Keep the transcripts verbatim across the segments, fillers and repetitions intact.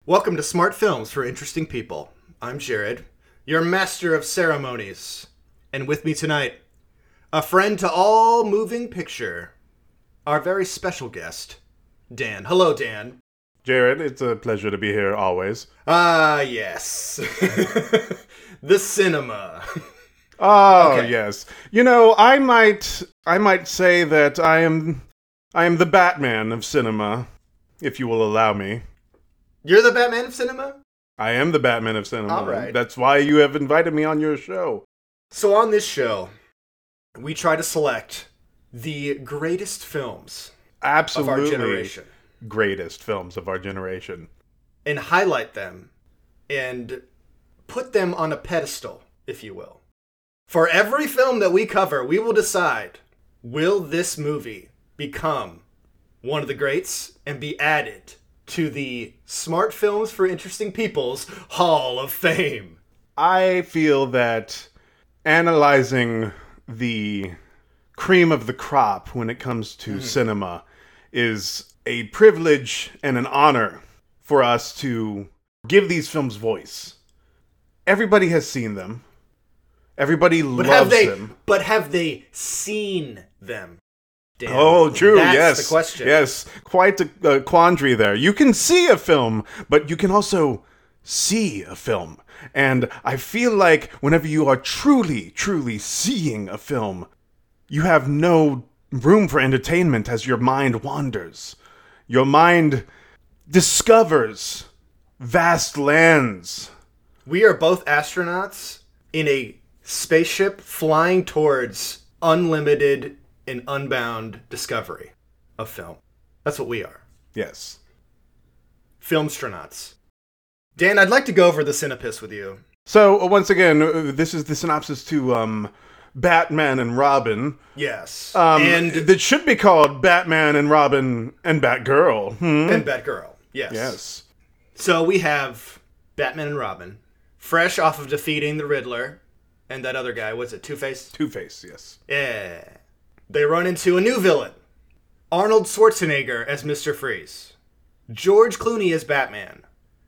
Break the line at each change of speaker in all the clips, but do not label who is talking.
Welcome to Smart Films for Interesting People. I'm Jared, your master of ceremonies. And with me tonight, a friend to all moving picture, our very special guest, Dan. Hello, Dan.
Jared, it's a pleasure to be here always.
Ah, yes. The cinema.
Oh,
Okay.
yes. You know, I might I might say that I am I am the Batman of cinema, if you will allow me.
You're the Batman of cinema?
I am the Batman of cinema.
All right.
That's why you have invited me on your show.
So on this show, we try to select the greatest films
Absolutely
of our generation
greatest films of our generation.
and highlight them and put them on a pedestal, if you will. For every film that we cover, we will decide, will this movie become one of the greats and be added to the Smart Films for Interesting People's Hall of Fame?
I feel that analyzing the cream of the crop when it comes to
Mm-hmm.
cinema is a privilege and an honor for us to give these films voice. Everybody has seen them. Everybody
But
loves
have they
them.
but have they seen them? Dan?
Oh, true,
That's
yes.
the question.
Yes, quite a, a quandary there. You can see a film, but you can also see a film. And I feel like whenever you are truly, truly seeing a film, you have no room for entertainment as your mind wanders. Your mind discovers vast lands.
We are both astronauts in a spaceship flying towards unlimited and unbound discovery of film. That's what we are.
Yes.
Filmstronauts. Dan, I'd like to go over the Cinepis with you.
So, uh, once again, uh, this is the synopsis to um, Batman and Robin.
Yes.
Um,
and
that should be called Batman and Robin and Batgirl. Hmm?
and Batgirl. Yes.
Yes.
So we have Batman and Robin, fresh off of defeating the Riddler and that other guy. What's it? Two-Face?
Two-Face, yes.
Yeah. They run into a new villain. Arnold Schwarzenegger as Mister Freeze. George Clooney as Batman.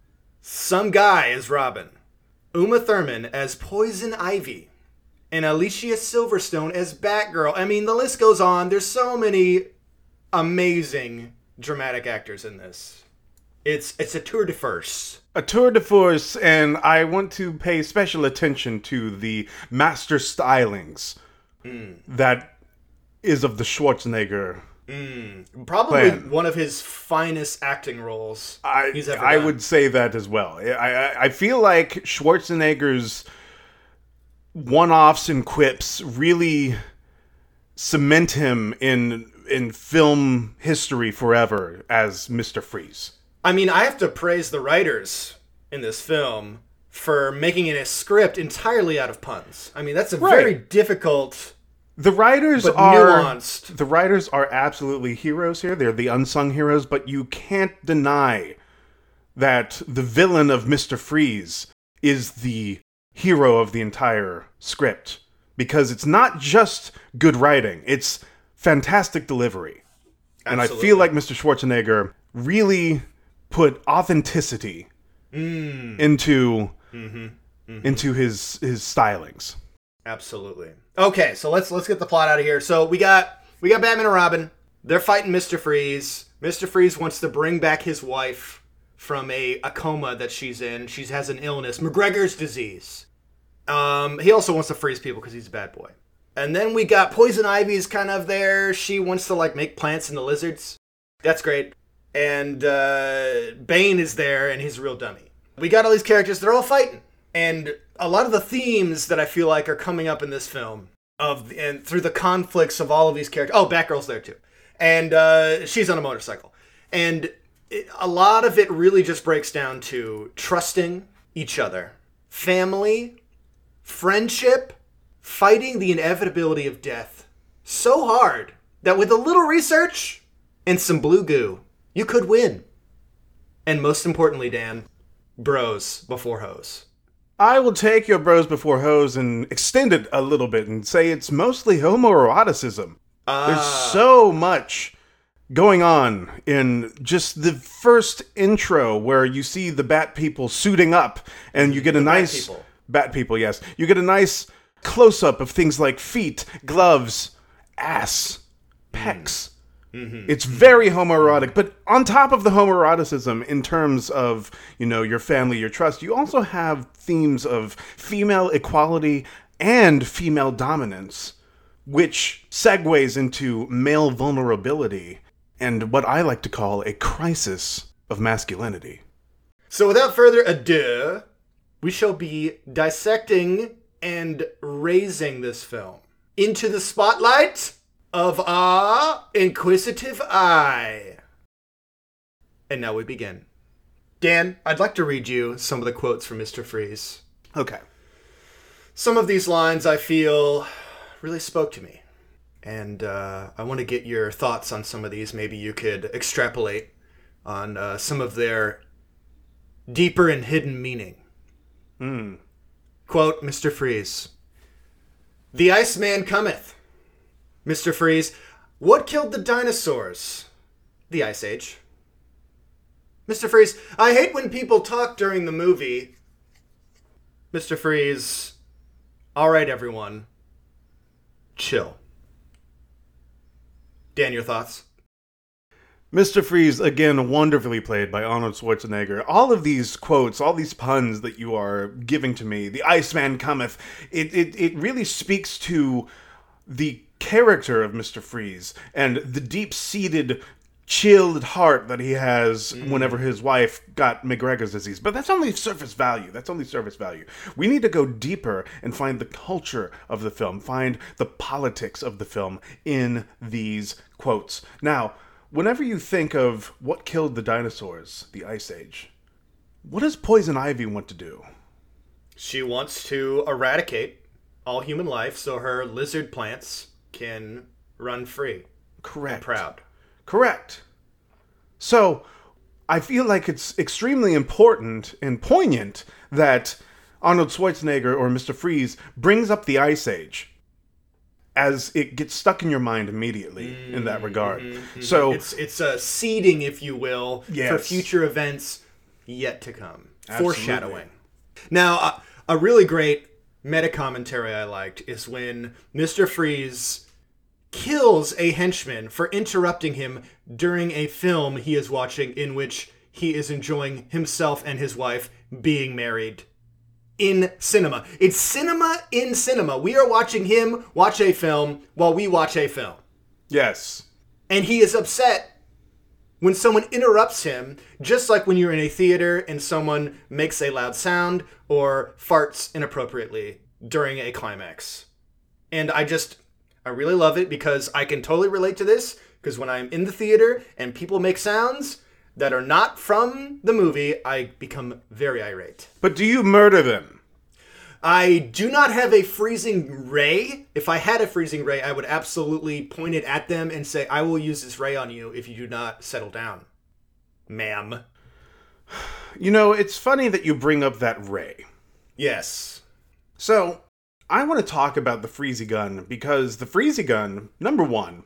Some guy as Robin. Uma Thurman as Poison Ivy. And Alicia Silverstone as Batgirl. I mean, the list goes on. There's so many amazing dramatic actors in this. It's it's a tour de force.
A tour de force, and I want to pay special attention to the master stylings
Mm.
that is of the Schwarzenegger.
Mm. Probably
Plan.
one of his finest acting roles
I
he's ever
I
done.
would say that as well. I, I I feel like Schwarzenegger's one-offs and quips really cement him in in film history forever as Mister Freeze.
I mean, I have to praise the writers in this film for making it a script entirely out of puns. I mean, that's a
Right.
very difficult
The writers
but
are
nuanced.
The writers are absolutely heroes here. They're the unsung heroes, but you can't deny that the villain of Mister Freeze is the hero of the entire script, because it's not just good writing, it's fantastic delivery. And I
Absolutely.
feel like Mister Schwarzenegger really put authenticity
Mm.
into
Mm-hmm. Mm-hmm.
into his his stylings.
Absolutely. Okay, so let's let's get the plot out of here. So we got we got Batman and Robin. They're fighting Mister Freeze. Mister Freeze wants to bring back his wife from a, a coma that she's in. She has an illness, McGregor's disease. Um, he also wants to freeze people because he's a bad boy. And then we got Poison Ivy's kind of there. She wants to like make plants into lizards. That's great. And uh, Bane is there, and he's a real dummy. We got all these characters. They're all fighting. And a lot of the themes that I feel like are coming up in this film, of and through the conflicts of all of these characters. Oh, Batgirl's there too. And uh, she's on a motorcycle. And it, a lot of it really just breaks down to trusting each other, family, friendship, fighting the inevitability of death so hard that with a little research and some blue goo, you could win. And most importantly, Dan, bros before hoes.
I will take your bros before hoes and extend it a little bit and say it's mostly homoeroticism.
Uh,
There's so much going on in just the first intro where you see the Bat People suiting up and you get a
The Bat
nice...
People.
Bat People, yes. You get a nice close-up of things like feet, gloves, ass, pecs. Mm-hmm. It's very homoerotic, but on top of the homoeroticism in terms of, you know, your family, your trust, you also have themes of female equality and female dominance, which segues into male vulnerability and what I like to call a crisis of masculinity.
So without further ado, we shall be dissecting and raising this film into the spotlight of our inquisitive eye. And now we begin. Dan, I'd like to read you some of the quotes from Mister Freeze.
Okay.
Some of these lines I feel really spoke to me. And uh, I want to get your thoughts on some of these. Maybe you could extrapolate on uh, some of their deeper and hidden meaning.
Mm.
Quote, Mister Freeze. The Iceman cometh. Mister Freeze. What killed the dinosaurs? The Ice Age. Mister Freeze. I hate when people talk during the movie. Mister Freeze. All right, everyone. Chill. Dan, your thoughts?
Mister Freeze, again, wonderfully played by Arnold Schwarzenegger. All of these quotes, all these puns that you are giving to me, the Iceman cometh, it, it, it really speaks to the character of Mister Freeze and the deep-seated, chilled heart that he has mm. whenever his wife got McGregor's disease. But that's only surface value. That's only surface value. We need to go deeper and find the culture of the film, find the politics of the film in these quotes. Now, whenever you think of what killed the dinosaurs, the Ice Age, what does Poison Ivy want to do?
She wants to eradicate all human life so her lizard plants can run free.
Correct.
And proud.
Correct. So, I feel like it's extremely important and poignant that Arnold Schwarzenegger or Mister Freeze brings up the Ice Age, as it gets stuck in your mind immediately mm, in that regard. Mm-hmm. So
it's it's a seeding, if you will,
yes.
for future events yet to come.
Absolutely.
Foreshadowing. Now, uh, a really great meta commentary I liked is when Mister Freeze kills a henchman for interrupting him during a film he is watching in which he is enjoying himself and his wife being married. In cinema. It's cinema in cinema. We are watching him watch a film while we watch a film.
Yes.
And he is upset when someone interrupts him, just like when you're in a theater and someone makes a loud sound or farts inappropriately during a climax. And I just, I really love it because I can totally relate to this, because when I'm in the theater and people make sounds that are not from the movie, I become very irate.
But do you murder them?
I do not have a freezing ray. If I had a freezing ray, I would absolutely point it at them and say, I will use this ray on you if you do not settle down, ma'am.
You know, it's funny that you bring up that ray.
Yes.
So, I want to talk about the Freezy gun because the Freezy gun, number one,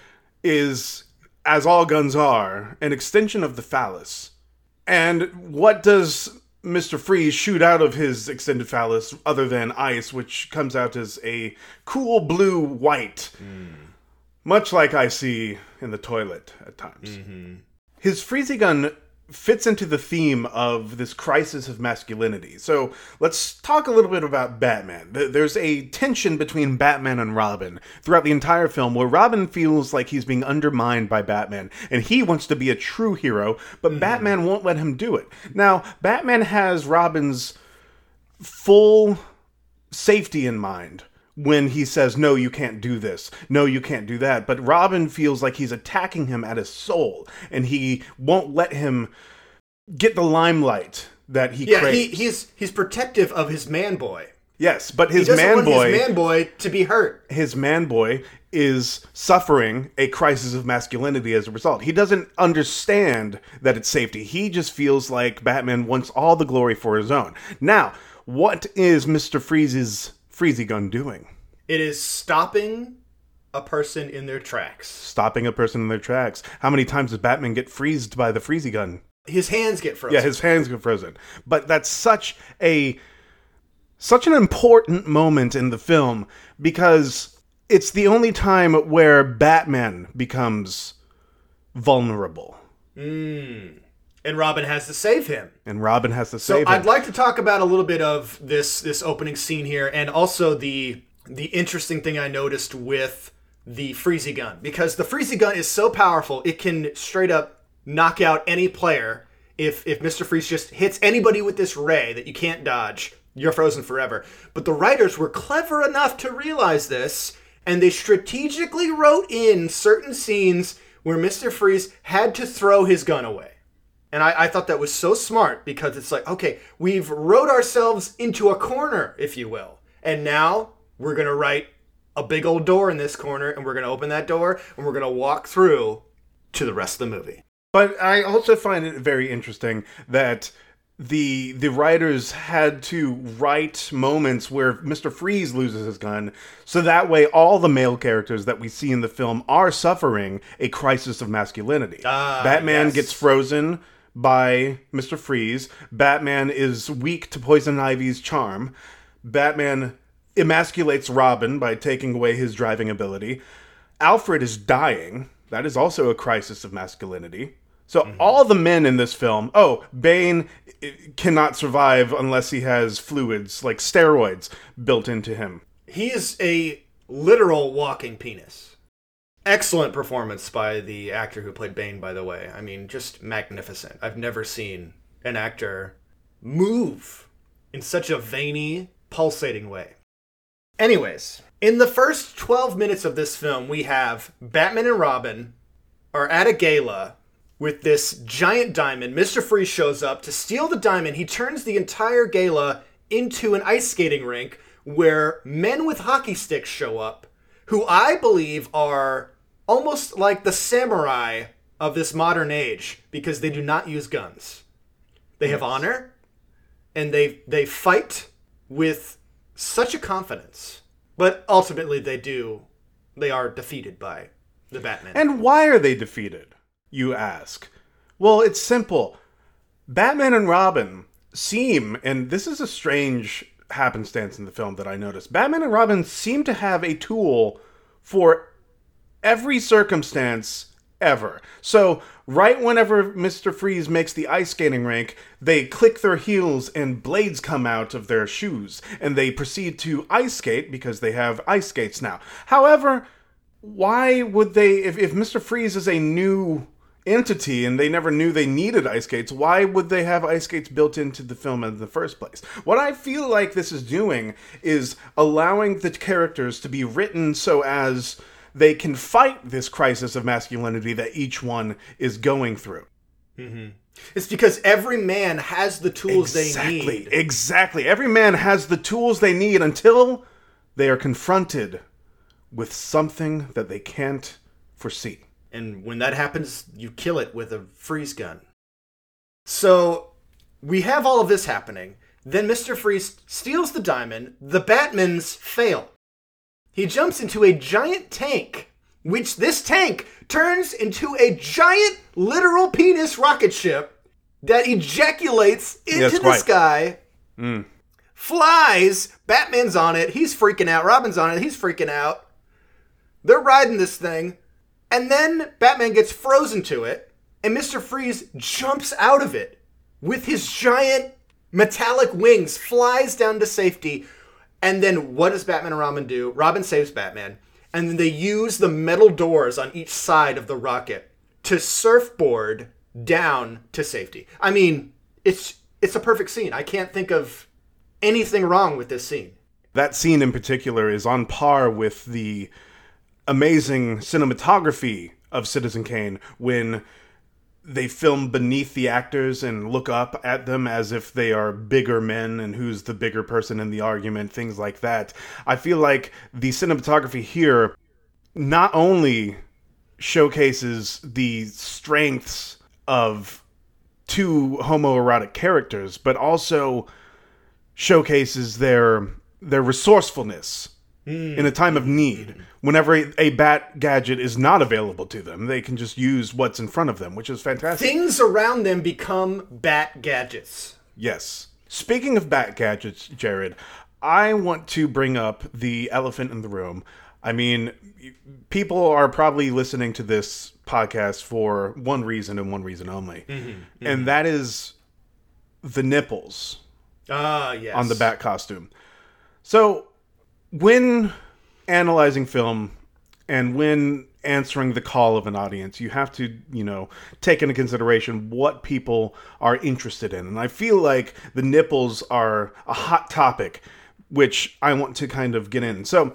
is, as all guns are, an extension of the phallus. And what does Mister Freeze shoot out of his extended phallus other than ice, which comes out as a cool blue white, mm. much like I see in the toilet at times. Mm-hmm. His Freezy gun fits into the theme of this crisis of masculinity. So let's talk a little bit about Batman. There's a tension between Batman and Robin throughout the entire film where Robin feels like he's being undermined by Batman and he wants to be a true hero, but mm. Batman won't let him do it. Now, Batman has Robin's full safety in mind when he says, no, you can't do this. No, you can't do that. But Robin feels like he's attacking him at his soul, and he won't let him get the limelight that he
yeah,
craves.
Yeah, he, he's, he's protective of his man boy.
Yes, but his
he doesn't
man
want
boy...
his man boy to be hurt.
His man boy is suffering a crisis of masculinity as a result. He doesn't understand that it's safety. He just feels like Batman wants all the glory for his own. Now, what is Mister Freeze's Freezy gun doing?
It is stopping a person in their tracks.
Stopping a person in their tracks. How many times does Batman get freezed by the freezy gun?
His hands get frozen.
Yeah, his hands get frozen. But that's such a such an important moment in the film because it's the only time where Batman becomes vulnerable.
Mm. And Robin has to save him.
And Robin has to
so
save him.
So I'd like to talk about a little bit of this this opening scene here, and also the the interesting thing I noticed with the freezy gun. Because the freezy gun is so powerful, it can straight up knock out any player. If if Mister Freeze just hits anybody with this ray that you can't dodge, you're frozen forever. But the writers were clever enough to realize this, and they strategically wrote in certain scenes where Mister Freeze had to throw his gun away. And I, I thought that was so smart because it's like, okay, we've wrote ourselves into a corner, if you will. And now we're going to write a big old door in this corner, and we're going to open that door, and we're going to walk through to the rest of the movie.
But I also find it very interesting that the the writers had to write moments where Mister Freeze loses his gun, so that way all the male characters that we see in the film are suffering a crisis of masculinity.
Ah,
Batman
yes.
gets frozen by Mister Freeze. Batman is weak to Poison Ivy's charm. Batman emasculates Robin by taking away his driving ability. Alfred is dying. That is also a crisis of masculinity. So mm-hmm. all the men in this film, oh, Bane cannot survive unless he has fluids, like steroids, built into him.
He is a literal walking penis. Excellent performance by the actor who played Bane, by the way. I mean, just magnificent. I've never seen an actor move in such a veiny, pulsating way. Anyways, in the first twelve minutes of this film, we have Batman and Robin are at a gala with this giant diamond. Mister Freeze shows up to steal the diamond. He turns the entire gala into an ice skating rink where men with hockey sticks show up, who I believe are almost like the samurai of this modern age because they do not use guns. They have yes. honor, and they they fight with such a confidence. But ultimately they do, they are defeated by the Batman.
And why are they defeated, you ask? Well, it's simple. Batman and Robin seem, and this is a strange happenstance in the film that I noticed, Batman and Robin seem to have a tool for every circumstance ever. So, right whenever Mister Freeze makes the ice skating rink, they click their heels and blades come out of their shoes, and they proceed to ice skate because they have ice skates now. However, why would they, if, if Mister Freeze is a new entity and they never knew they needed ice skates, why would they have ice skates built into the film in the first place? What I feel like this is doing is allowing the characters to be written so as they can fight this crisis of masculinity that each one is going through.
Mm-hmm. It's because every man has the tools
exactly,
they need.
Exactly. Every man has the tools they need until they are confronted with something that they can't foresee.
And when that happens, you kill it with a freeze gun. So we have all of this happening. Then Mister Freeze steals the diamond. The Batmans fail. He jumps into a giant tank, which this tank turns into a giant literal penis rocket ship that ejaculates into
yes,
the
quite.
sky,
mm.
flies, Batman's on it, he's freaking out, Robin's on it, he's freaking out. They're riding this thing, and then Batman gets frozen to it, and Mister Freeze jumps out of it with his giant metallic wings, flies down to safety. And then what does Batman and Robin do? Robin saves Batman. And then they use the metal doors on each side of the rocket to surfboard down to safety. I mean, it's it's a perfect scene. I can't think of anything wrong with this scene.
That scene in particular is on par with the amazing cinematography of Citizen Kane when they film beneath the actors and look up at them as if they are bigger men and who's the bigger person in the argument, things like that. I feel like the cinematography here not only showcases the strengths of two homoerotic characters, but also showcases their their resourcefulness mm. in a time of need. Whenever a, a bat gadget is not available to them, they can just use what's in front of them, which is fantastic.
Things around them become bat gadgets.
Yes. Speaking of bat gadgets, Jared, I want to bring up the elephant in the room. I mean, people are probably listening to this podcast for one reason and one reason only. Mm-hmm, mm-hmm. And that is the nipples.
Ah, yes.
On the bat costume. So, when analyzing film and when answering the call of an audience, you have to, you know, take into consideration what people are interested in. And I feel like the nipples are a hot topic, which I want to kind of get in. So,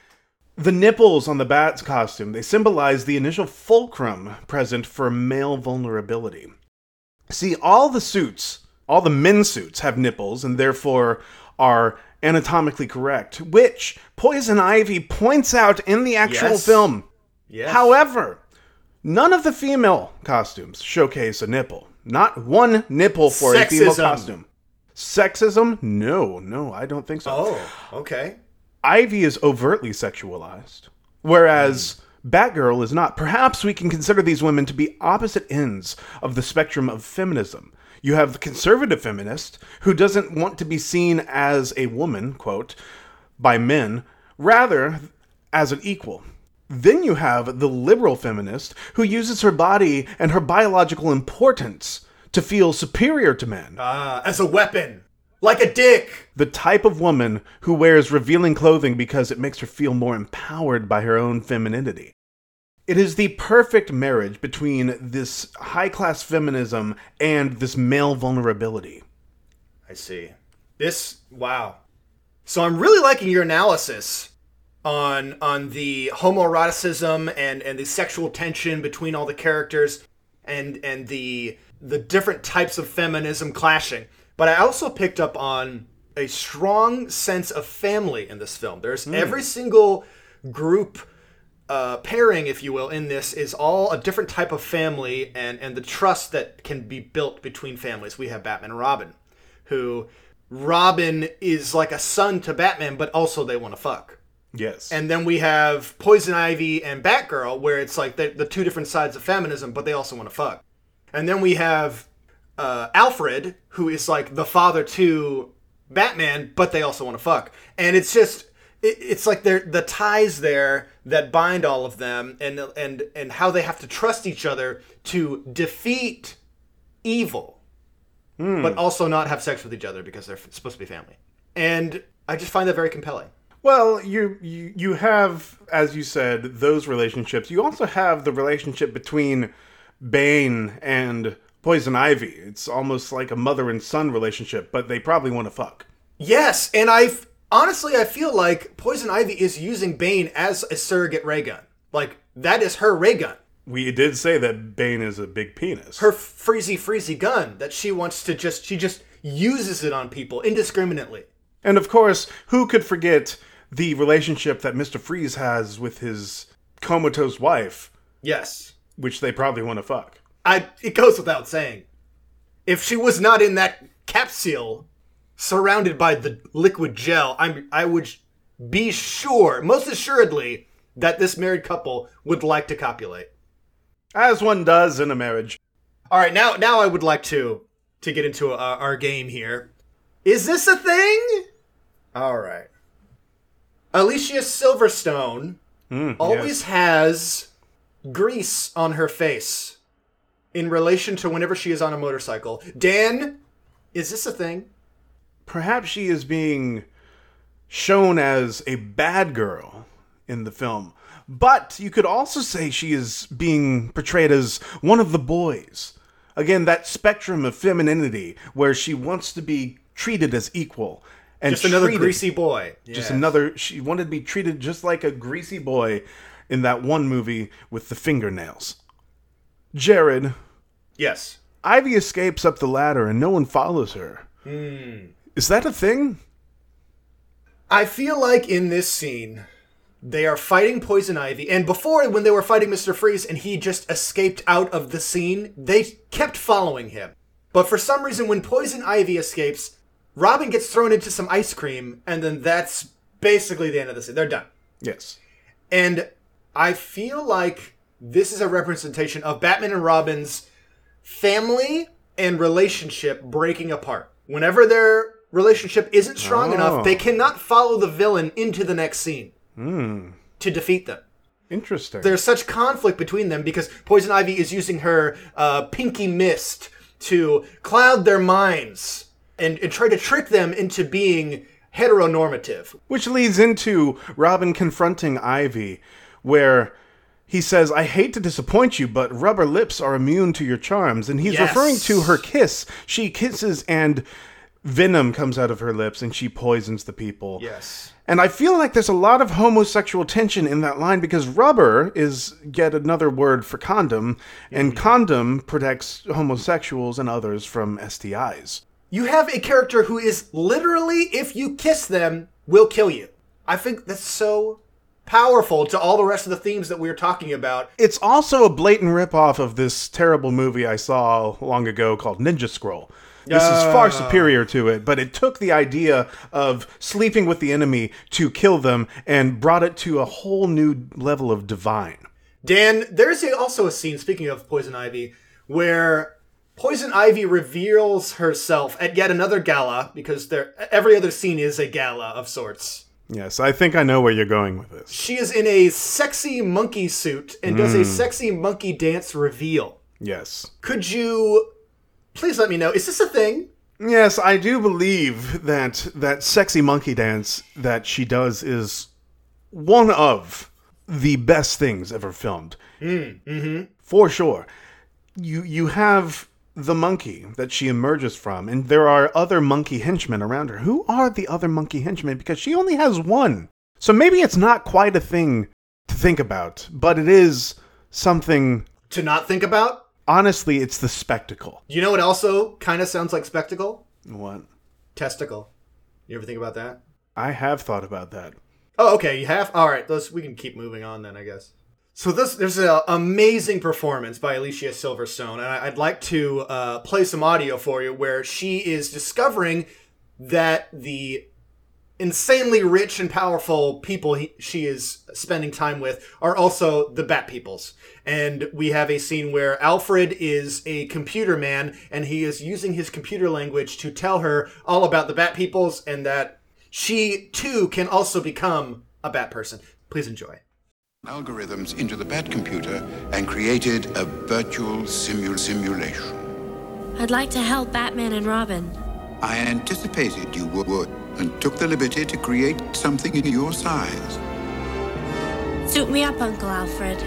the nipples on the bat's costume, they symbolize the initial fulcrum present for male vulnerability. See, all the suits, all the men's suits have nipples and therefore are anatomically correct, which Poison Ivy points out in the actual
yes.
film.
Yes.
However, none of the female costumes showcase a nipple. Not one nipple for
Sexism.
a female costume. Sexism? No, no, I don't think so.
Oh, okay.
Ivy is overtly sexualized, whereas mm. Batgirl is not. Perhaps we can consider these women to be opposite ends of the spectrum of feminism. You have the conservative feminist, who doesn't want to be seen as a woman, quote, by men, rather as an equal. Then you have the liberal feminist, who uses her body and her biological importance to feel superior to men.
Ah, as a weapon. Like a dick.
The type of woman who wears revealing clothing because it makes her feel more empowered by her own femininity. It is the perfect marriage between this high-class feminism and this male vulnerability.
I see. This, wow. So I'm really liking your analysis on on the homoeroticism and, and the sexual tension between all the characters and and the the different types of feminism clashing. But I also picked up on a strong sense of family in this film. There's mm. every single group Uh, pairing, if you will, in this is all a different type of family and, and the trust that can be built between families. We have Batman and Robin, who Robin is like a son to Batman, but also they want to fuck.
Yes.
And then we have Poison Ivy and Batgirl, where it's like the, the two different sides of feminism, but they also want to fuck. And then we have uh, Alfred, who is like the father to Batman, but they also want to fuck. And it's just... It's like they're the ties there that bind all of them, and and and how they have to trust each other to defeat evil, mm. but also not have sex with each other because they're supposed to be family. And I just find that very compelling.
Well, you you you have, as you said, those relationships. You also have the relationship between Bane and Poison Ivy. It's almost like a mother and son relationship, but they probably want to fuck.
Yes, and I've. Honestly, I feel like Poison Ivy is using Bane as a surrogate ray gun. Like, that is her ray gun.
We did say that Bane is a big penis.
Her freezy, freezy gun that she wants to just, she just uses it on people indiscriminately.
And of course, who could forget the relationship that Mister Freeze has with his comatose wife?
Yes.
Which they probably want to fuck.
I. It goes without saying. If she was not in that capsule... surrounded by the liquid gel, I'm, I would be sure, most assuredly, that this married couple would like to copulate.
As one does in a marriage.
All right, now now I would like to to get into uh, our game here. Is this a thing? All right. Alicia Silverstone mm, always yes. has grease on her face in relation to whenever she is on a motorcycle. Dan, is this a thing?
Perhaps she is being shown as a bad girl in the film. But you could also say she is being portrayed as one of the boys. Again, that spectrum of femininity where she wants to be treated as equal. And
just another
treated,
greasy boy.
Just
yes.
another, she wanted to be treated just like a greasy boy in that one movie with the fingernails. Jared.
Yes.
Ivy escapes up the ladder and no one follows her.
Hmm.
Is that a thing?
I feel like in this scene, they are fighting Poison Ivy. And before, when they were fighting Mister Freeze and he just escaped out of the scene, they kept following him. But for some reason, when Poison Ivy escapes, Robin gets thrown into some ice cream, and then that's basically the end of the scene. They're done.
Yes.
And I feel like this is a representation of Batman and Robin's family and relationship breaking apart. Whenever their relationship isn't strong
Oh.
enough, they cannot follow the villain into the next scene
Hmm.
to defeat them.
Interesting.
There's such conflict between them because Poison Ivy is using her uh, pinky mist to cloud their minds and, and try to trick them into being heteronormative.
Which leads into Robin confronting Ivy, where he says, I hate to disappoint you, but rubber lips are immune to your charms. And he's
Yes.
referring to her kiss. She kisses and venom comes out of her lips and she poisons the people.
Yes.
And I feel like there's a lot of homosexual tension in that line because rubber is yet another word for condom, and condom protects homosexuals and others from S T Is.
You have a character who is literally, if you kiss them, will kill you. I think that's so powerful to all the rest of the themes that we were talking about.
It's also a blatant ripoff of this terrible movie I saw long ago called Ninja Scroll. This is far superior to it, but it took the idea of sleeping with the enemy to kill them and brought it to a whole new level of divine.
Dan, there's a, also a scene, speaking of Poison Ivy, where Poison Ivy reveals herself at yet another gala, because there every other scene is a gala of sorts.
Yes, I think I know where you're going with this.
She is in a sexy monkey suit and does a sexy monkey dance reveal.
Yes.
Could you please let me know, is this a thing?
Yes, I do believe that that sexy monkey dance that she does is one of the best things ever filmed.
Mm, mm-hmm.
For sure. You you have the monkey that she emerges from, and there are other monkey henchmen around her. Who are the other monkey henchmen? Because she only has one. So maybe it's not quite a thing to think about, but it is something...
To not think about?
Honestly, it's the spectacle.
You know what also kind of sounds like spectacle?
What?
Testicle. You ever think about that?
I have thought about that.
Oh, okay, you have? All right, let's, we can keep moving on then, I guess. So this there's an amazing performance by Alicia Silverstone, and I, I'd like to uh, play some audio for you where she is discovering that the insanely rich and powerful people he, she is spending time with are also the Bat Peoples. And we have a scene where Alfred is a computer man, and he is using his computer language to tell her all about the Bat Peoples, and that she, too, can also become a Bat person. Please enjoy.
Algorithms into the Bat computer and created a virtual simu- simulation.
I'd like to help Batman and Robin.
I anticipated you would and took the liberty to create something in your size.
Suit me up, Uncle Alfred.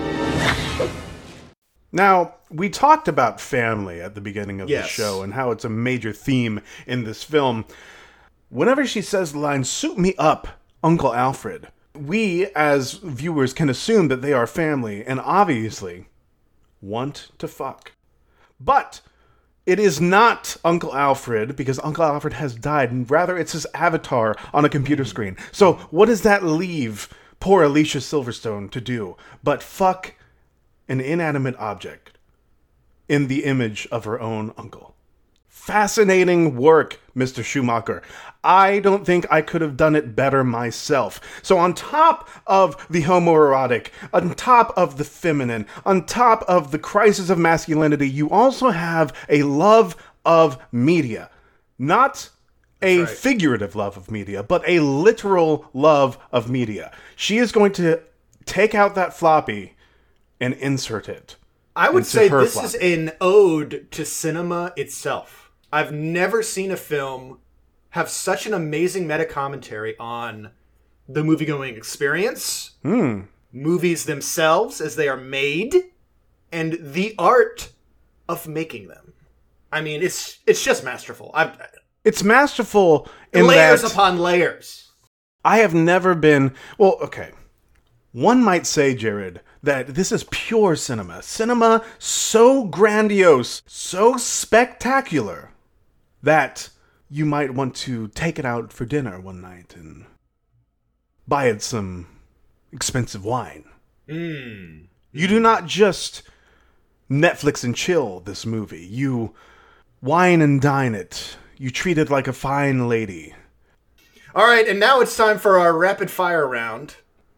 Now, we talked about family at the beginning of
Yes.
the show and how it's a major theme in this film. Whenever she says the line, "Suit me up, Uncle Alfred," we, as viewers, can assume that they are family and obviously want to fuck. But it is not Uncle Alfred, because Uncle Alfred has died, and rather it's his avatar on a computer screen. So what does that leave poor Alicia Silverstone to do but fuck an inanimate object in the image of her own uncle? Fascinating work, Mister Schumacher. I don't think I could have done it better myself. So on top of the homoerotic, on top of the feminine, on top of the crisis of masculinity, you also have a love of media. Not a
right.
figurative love of media, but a literal love of media. She is going to take out that floppy and insert it.
I would
into
say
her
this
floppy.
is an ode to cinema itself. I've never seen a film have such an amazing meta-commentary on the movie-going experience,
Hmm.
movies themselves as they are made, and the art of making them. I mean, it's it's just masterful. I've,
It's masterful in
layers
that
upon layers.
I have never been... Well, okay. One might say, Jared, that this is pure cinema. Cinema so grandiose, so spectacular, that you might want to take it out for dinner one night and buy it some expensive wine.
Mm.
You do not just Netflix and chill this movie. You wine and dine it. You treat it like a fine lady.
All right, and now it's time for our rapid fire round.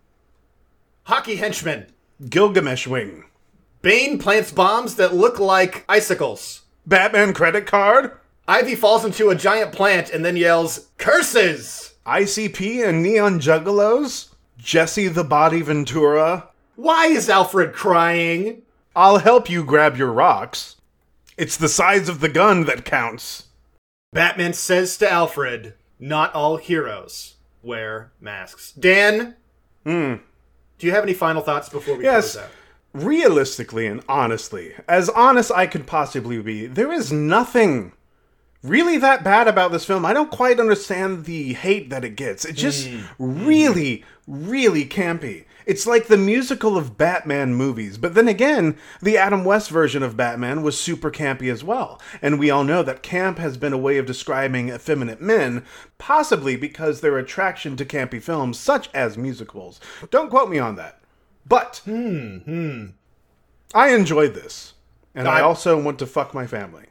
Hockey henchman.
Gilgamesh wing.
Bane plants bombs that look like icicles.
Batman credit card.
Ivy falls into a giant plant and then yells, "Curses!"
I C P and Neon Juggalos. Jesse the Body Ventura.
Why is Alfred crying?
I'll help you grab your rocks. It's the size of the gun that counts.
Batman says to Alfred, "Not all heroes wear masks." Dan,
Hmm.
do you have any final thoughts before we
Yes.
close out?
Realistically and honestly, as honest I could possibly be, there is nothing really that bad about this film. I don't quite understand the hate that it gets. It's just
Mm.
really, really campy. It's like the musical of Batman movies. But then again, the Adam West version of Batman was super campy as well. And we all know that camp has been a way of describing effeminate men, possibly because their attraction to campy films such as musicals. Don't quote me on that. But
Hmm, hmm.
I enjoyed this. And I
I-
also want to fuck my family.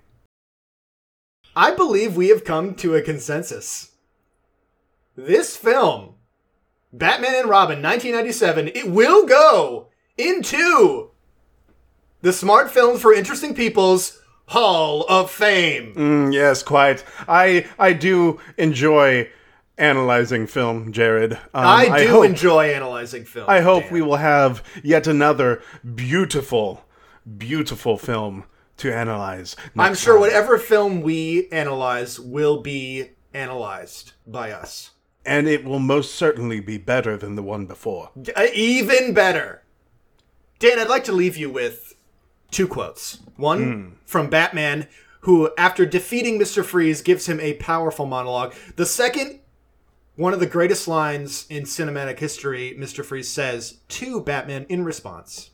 I believe we have come to a consensus. This film, Batman and Robin, nineteen ninety-seven, it will go into the Smart Films for Interesting People's Hall of Fame.
Mm, yes, quite. I I do enjoy analyzing film, Jared. Um,
I do
hope,
enjoy analyzing film.
I hope
Dan.
we will have yet another beautiful, beautiful film to analyze.
I'm
next
sure
time.
whatever film we analyze will be analyzed by us.
And it will most certainly be better than the one before.
Uh, Even better. Dan, I'd like to leave you with two quotes. One from Batman, who, after defeating Mister Freeze, gives him a powerful monologue. The second, one of the greatest lines in cinematic history, Mister Freeze says to Batman in response.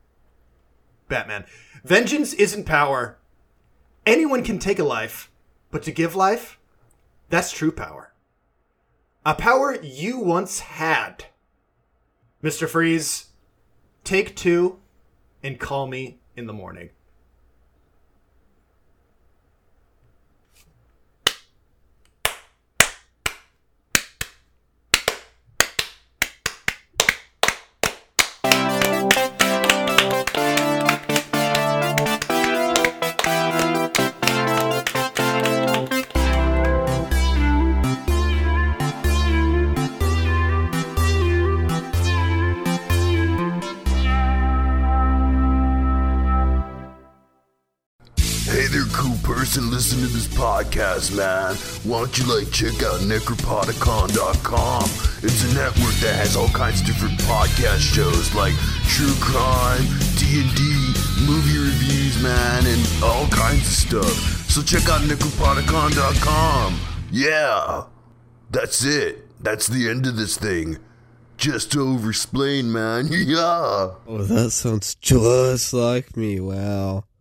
Batman, vengeance isn't power. Anyone can take a life, but to give life, that's true power. A power you once had. Mister Freeze, take two and call me in the morning.
Hey there, cool person listening to this podcast, man. Why don't you like check out necropodicon dot com? It's a network that has all kinds of different podcast shows like true crime, D and D, movie reviews, man, and all kinds of stuff. So check out necropodicon dot com. Yeah, that's it. That's the end of this thing. Just to overexplain, man. Yeah.
Oh, that sounds just like me. Wow.